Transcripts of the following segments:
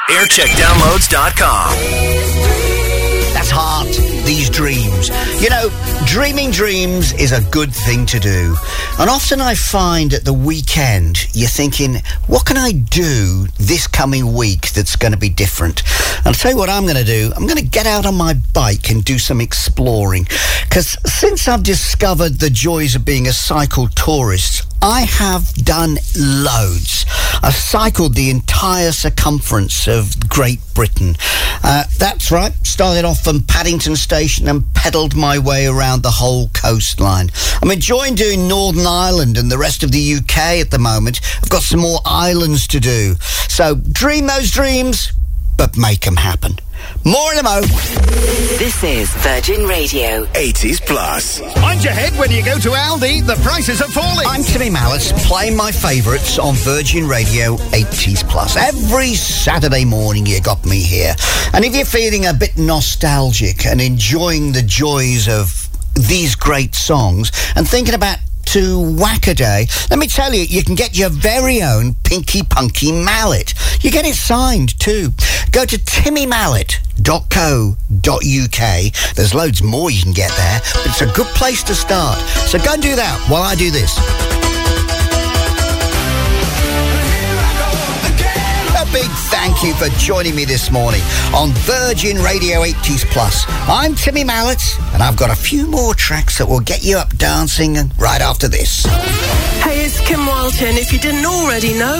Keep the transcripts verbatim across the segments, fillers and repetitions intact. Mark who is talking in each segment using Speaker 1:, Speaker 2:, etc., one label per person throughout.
Speaker 1: aircheck downloads dot com.
Speaker 2: That's Heart, These Dreams. You know, dreaming dreams is a good thing to do. And often I find at the weekend, you're thinking, what can I do this coming week that's going to be different? And I'll tell you what I'm going to do. I'm going to get out on my bike and do some exploring. Because since I've discovered the joys of being a cycle tourist, I have done loads. I've cycled the entire circumference of Great Britain. Uh, that's right, started off from Paddington Station and pedalled my way around the whole coastline. I'm enjoying doing Northern Ireland and the rest of the U K at the moment. I've got some more islands to do. So dream those dreams, but make them happen. More in a mo.
Speaker 3: This is Virgin Radio.
Speaker 1: eighties Plus.
Speaker 4: Mind your head when you go to Aldi. The prices are falling.
Speaker 2: I'm Timmy Mallett, playing my favourites on Virgin Radio eighties Plus. Every Saturday morning you got me here. And if you're feeling a bit nostalgic and enjoying the joys of these great songs and thinking about to whack a day, let me tell you, you can get your very own Pinky Punky Mallet. You get it signed too. Go to timmy mallet dot co dot uk. There's loads more you can get there, but it's a good place to start. So go and do that while I do this. A big thank you for joining me this morning on Virgin Radio eighties Plus. I'm Timmy Mallett, and I've got a few more tracks that will get you up dancing right after this.
Speaker 5: Hey, it's Kim Walton, if you didn't already know.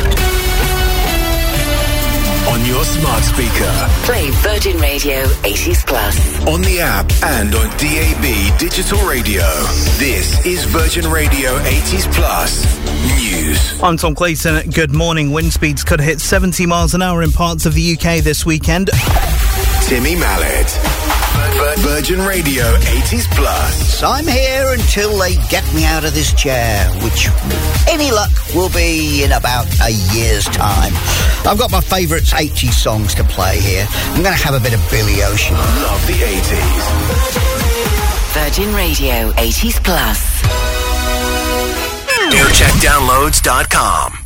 Speaker 1: On your smart speaker,
Speaker 3: Play Virgin Radio eighties Plus.
Speaker 1: on the app, and on D A B digital radio. This is Virgin Radio eighties Plus News.
Speaker 6: I'm Tom Clayton. Good morning. Wind speeds could hit seventy miles an hour in parts of the U K this weekend.
Speaker 1: Timmy Mallett. Vir- Virgin Radio eighties Plus.
Speaker 2: So I'm here until they get me out of this chair, which, any luck, will be in about a year's time. I've got my favourite eighties songs to play here. I'm going to have a bit of Billy Ocean.
Speaker 1: Love the eighties.
Speaker 3: Virgin Radio eighties Plus.
Speaker 1: aircheck downloads dot com.